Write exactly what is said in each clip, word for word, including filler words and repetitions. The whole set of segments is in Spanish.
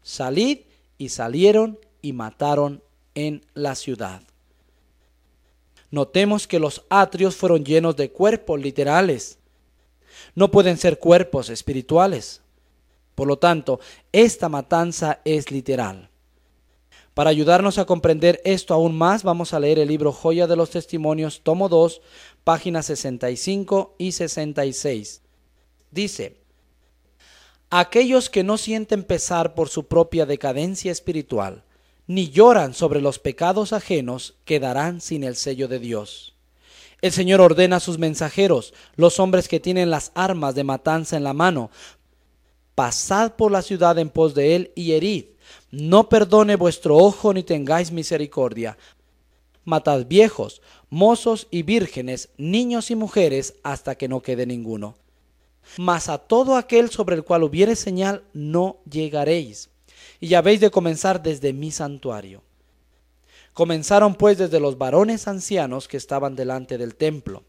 salid, y salieron y mataron en la ciudad. Notemos que los atrios fueron llenos de cuerpos literales. No pueden ser cuerpos espirituales. Por lo tanto, esta matanza es literal. Para ayudarnos a comprender esto aún más, vamos a leer el libro Joya de los Testimonios, tomo dos, páginas sesenta y cinco y sesenta y seis. Dice: aquellos que no sienten pesar por su propia decadencia espiritual, ni lloran sobre los pecados ajenos, quedarán sin el sello de Dios. El Señor ordena a sus mensajeros, los hombres que tienen las armas de matanza en la mano: pasad por la ciudad en pos de él y herid. No perdone vuestro ojo ni tengáis misericordia. Matad viejos, mozos y vírgenes, niños y mujeres, hasta que no quede ninguno. Mas a todo aquel sobre el cual hubiere señal no llegaréis, y habéis de comenzar desde mi santuario. Comenzaron pues desde los varones ancianos que estaban delante del templo.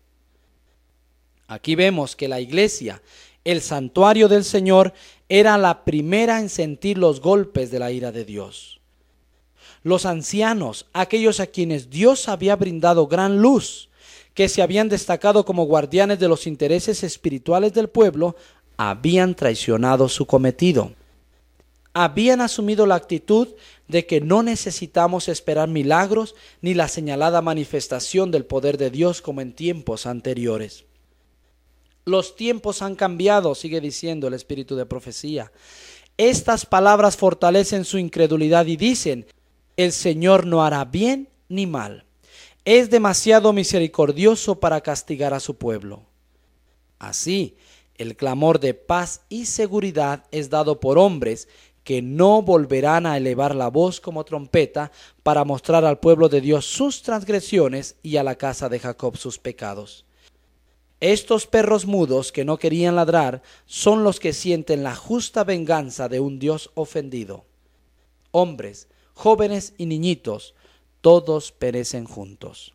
Aquí vemos que la iglesia, el santuario del Señor, era la primera en sentir los golpes de la ira de Dios. Los ancianos, aquellos a quienes Dios había brindado gran luz, que se habían destacado como guardianes de los intereses espirituales del pueblo, habían traicionado su cometido. Habían asumido la actitud de que no necesitamos esperar milagros ni la señalada manifestación del poder de Dios como en tiempos anteriores. Los tiempos han cambiado, sigue diciendo el espíritu de profecía. Estas palabras fortalecen su incredulidad y dicen: el Señor no hará bien ni mal. Es demasiado misericordioso para castigar a su pueblo. Así, el clamor de paz y seguridad es dado por hombres que no volverán a elevar la voz como trompeta para mostrar al pueblo de Dios sus transgresiones y a la casa de Jacob sus pecados. Estos perros mudos que no querían ladrar son los que sienten la justa venganza de un Dios ofendido. Hombres, jóvenes y niñitos, todos perecen juntos.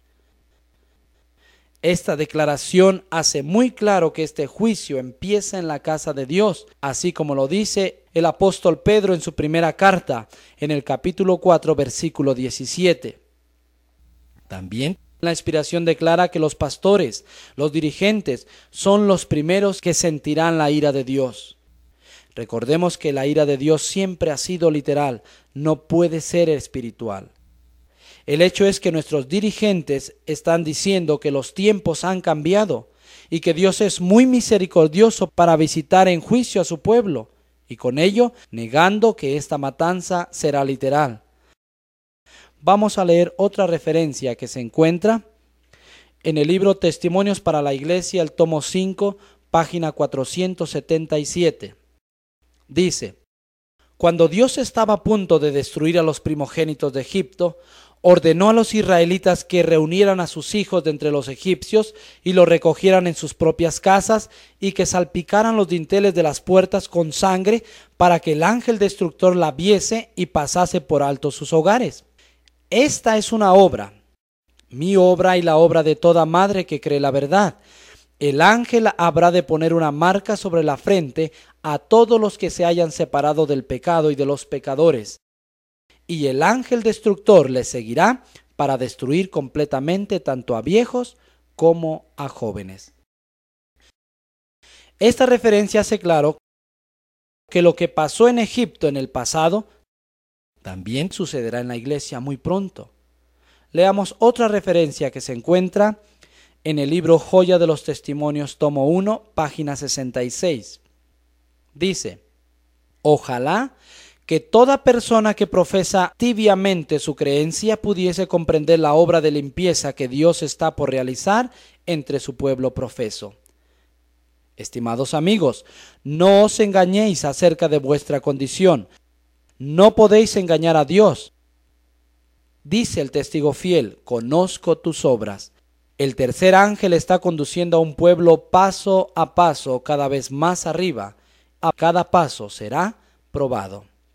Esta declaración hace muy claro que este juicio empieza en la casa de Dios, así como lo dice el apóstol Pedro en su primera carta, en el capítulo cuatro, versículo diecisiete. También la inspiración declara que los pastores, los dirigentes, son los primeros que sentirán la ira de Dios. Recordemos que la ira de Dios siempre ha sido literal, no puede ser espiritual. El hecho es que nuestros dirigentes están diciendo que los tiempos han cambiado y que Dios es muy misericordioso para visitar en juicio a su pueblo, y con ello negando que esta matanza será literal. Vamos a leer otra referencia que se encuentra en el libro Testimonios para la Iglesia, el tomo cinco, página cuatrocientos setenta y siete. Dice: cuando Dios estaba a punto de destruir a los primogénitos de Egipto, ordenó a los israelitas que reunieran a sus hijos de entre los egipcios y los recogieran en sus propias casas y que salpicaran los dinteles de las puertas con sangre para que el ángel destructor la viese y pasase por alto sus hogares. Esta es una obra, mi obra y la obra de toda madre que cree la verdad. El ángel habrá de poner una marca sobre la frente a todos los que se hayan separado del pecado y de los pecadores. Y el ángel destructor les seguirá para destruir completamente tanto a viejos como a jóvenes. Esta referencia hace claro que lo que pasó en Egipto en el pasado también sucederá en la iglesia muy pronto. Leamos otra referencia que se encuentra en el libro Joya de los Testimonios, tomo uno, página sesenta y seis. Dice: ojalá que toda persona que profesa tibiamente su creencia pudiese comprender la obra de limpieza que Dios está por realizar entre su pueblo profeso. Estimados amigos, no os engañéis acerca de vuestra condición. No podéis engañar a Dios. Dice el testigo fiel: conozco tus obras. El tercer ángel está conduciendo a un pueblo paso a paso, cada vez más arriba. A cada paso será probado.